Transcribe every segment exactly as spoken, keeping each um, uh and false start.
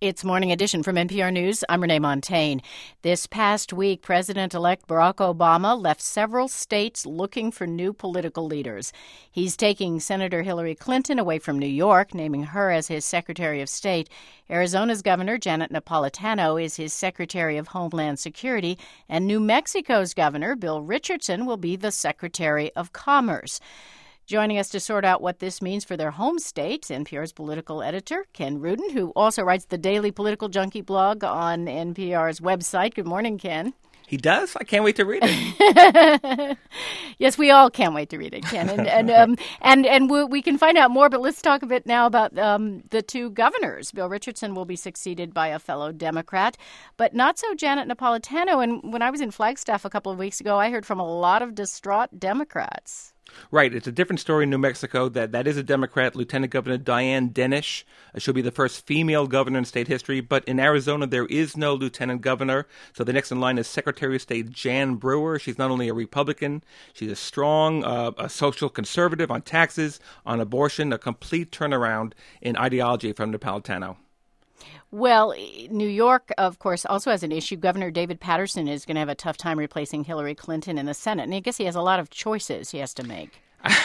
It's Morning Edition from N P R News. I'm Renee Montagne. This past week, President-elect Barack Obama left several states looking for new political leaders. He's taking Senator Hillary Clinton away from New York, naming her as his Secretary of State. Arizona's Governor Janet Napolitano is his Secretary of Homeland Security, and New Mexico's Governor Bill Richardson will be the Secretary of Commerce. Joining us to sort out what this means for their home state, N P R's political editor, Ken Rudin, who also writes the daily Political Junkie blog on N P R's website. Good morning, Ken. He does? I can't wait to read it. Yes, we all can't wait to read it, Ken. And and um, and, and we, we can find out more, but let's talk a bit now about um, the two governors. Bill Richardson will be succeeded by a fellow Democrat, but not so Janet Napolitano. And when I was in Flagstaff a couple of weeks ago, I heard from a lot of distraught Democrats. Right. It's a different story in New Mexico. That that is a Democrat, Lieutenant Governor Diane Dennish. Uh, she'll be the first female governor in state history. But in Arizona, there is no lieutenant governor. So the next in line is Secretary of State Jan Brewer. She's not only a Republican, she's a strong uh, a social conservative on taxes, on abortion, a complete turnaround in ideology from Napolitano. Well, New York, of course, also has an issue. Governor David Paterson is going to have a tough time replacing Hillary Clinton in the Senate. And I guess he has a lot of choices he has to make.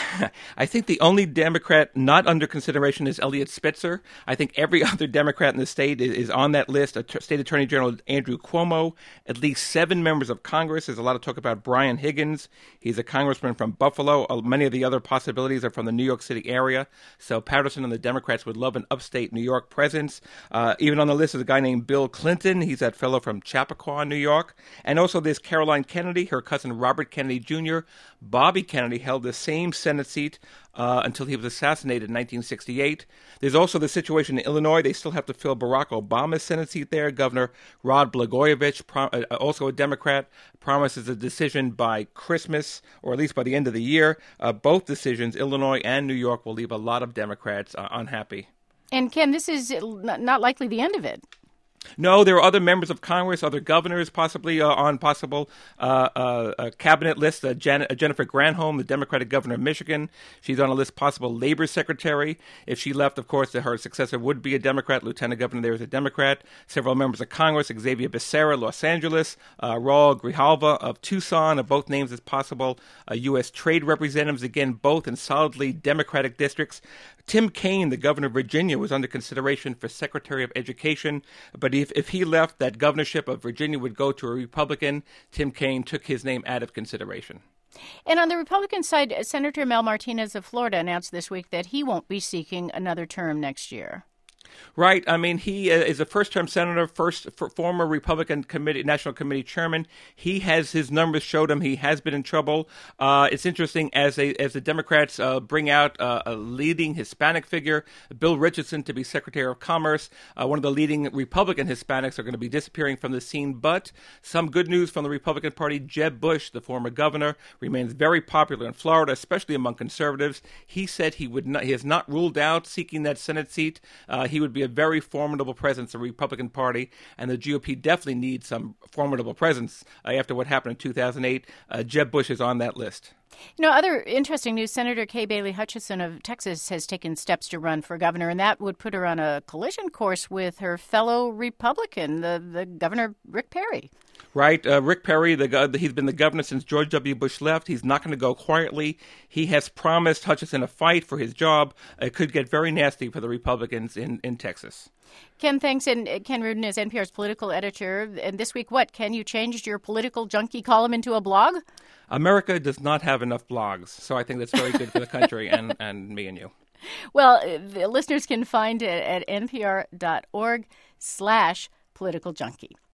I think the only Democrat not under consideration is Eliot Spitzer. I think every other Democrat in the state is, is on that list. State Attorney General Andrew Cuomo, at least seven members of Congress. There's a lot of talk about Brian Higgins. He's a congressman from Buffalo. Many of the other possibilities are from the New York City area. So Patterson and the Democrats would love an upstate New York presence. Uh, even on the list is a guy named Bill Clinton. He's that fellow from Chappaqua, New York. And also there's Caroline Kennedy, her cousin Robert Kennedy Junior Bobby Kennedy held the same Senate seat uh, until he was assassinated in nineteen sixty-eight. There's also the situation in Illinois. They still have to fill Barack Obama's Senate seat there. Governor Rod Blagojevich, prom- uh, also a Democrat, promises a decision by Christmas, or at least by the end of the year. Uh, both decisions, Illinois and New York, will leave a lot of Democrats uh, unhappy. And Ken, this is not likely the end of it. No, there are other members of Congress, other governors possibly uh, on possible uh, uh, uh, cabinet lists. Uh, Jan- uh, Jennifer Granholm, the Democratic governor of Michigan, she's on a list, possible labor secretary. If she left, of course, her successor would be a Democrat. Lieutenant governor there is a Democrat. Several members of Congress, Xavier Becerra, Los Angeles, uh, Raul Grijalva of Tucson, uh, both names as possible. Uh, U S trade representatives, again, both in solidly Democratic districts. Tim Kaine, the governor of Virginia, was under consideration for Secretary of Education, but if, if he left, that governorship of Virginia would go to a Republican. Tim Kaine took his name out of consideration. And on the Republican side, Senator Mel Martinez of Florida announced this week that he won't be seeking another term next year. Right. I mean, he uh, is a first-term senator, first f- former Republican committee, National Committee chairman. He has his numbers showed him he has been in trouble. Uh, it's interesting as a, as the Democrats uh, bring out uh, a leading Hispanic figure, Bill Richardson, to be Secretary of Commerce. Uh, one of the leading Republican Hispanics are going to be disappearing from the scene. But some good news from the Republican Party. Jeb Bush, the former governor, remains very popular in Florida, especially among conservatives. He said he would not. He has not ruled out seeking that Senate seat. Uh, he would be a very formidable presence in the Republican Party, and the G O P definitely needs some formidable presence uh, after what happened in two thousand eight. Uh, Jeb Bush is on that list. You know, other interesting news, Senator Kay Bailey Hutchison of Texas has taken steps to run for governor, and that would put her on a collision course with her fellow Republican, the, the Governor Rick Perry. Right. Uh, Rick Perry, the, he's been the governor since George W. Bush left. He's not going to go quietly. He has promised Hutchison a fight for his job. It could get very nasty for the Republicans in, in Texas. Ken, thanks. And Ken Rudin is N P R's political editor. And this week, what? Ken, you changed your political junkie column into a blog? America does not have enough blogs. So I think that's very good for the country and, and me and you. Well, the listeners can find it at npr.org slash political junkie.